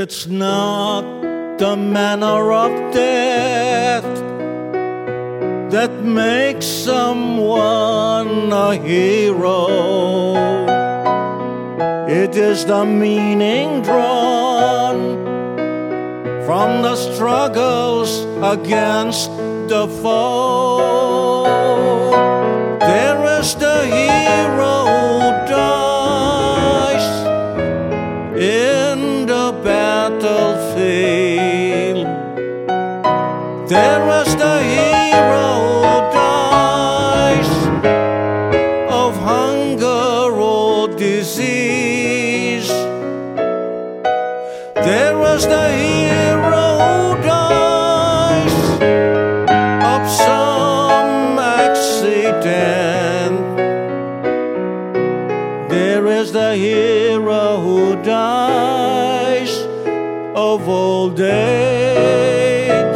It's not the manner of death that makes someone a hero. It is the meaning drawn from the struggles against the foe. There is the hero who dies in the battlefield. There is the hero who dies of hunger or disease. There is the hero who dies of some accident. There is the hero who dies of old age.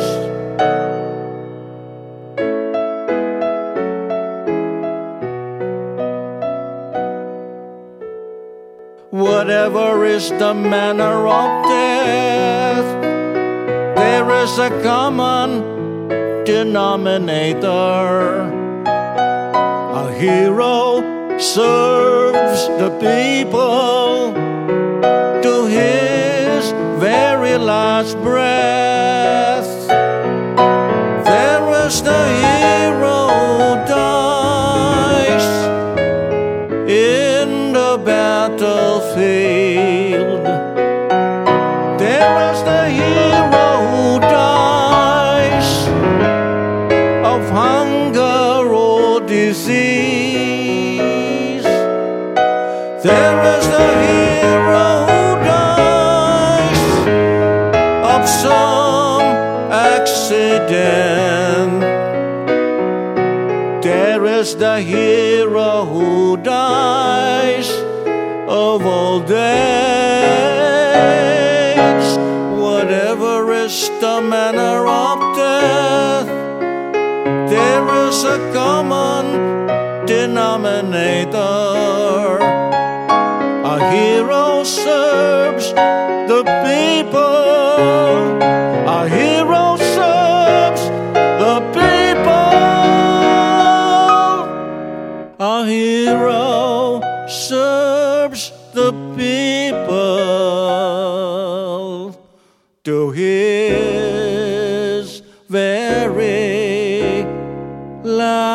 Whatever is the manner of death, there is a common denominator. A hero serves the people to his very last breath. There is the hero who dies in the battlefield. There is the hero who dies of hunger or disease. There is the hero who dies of some accident. There is the hero who dies of old age. Whatever is the manner of death, there is a common denominator. A hero serves the people. A hero serves the people. A hero serves the people to his very last.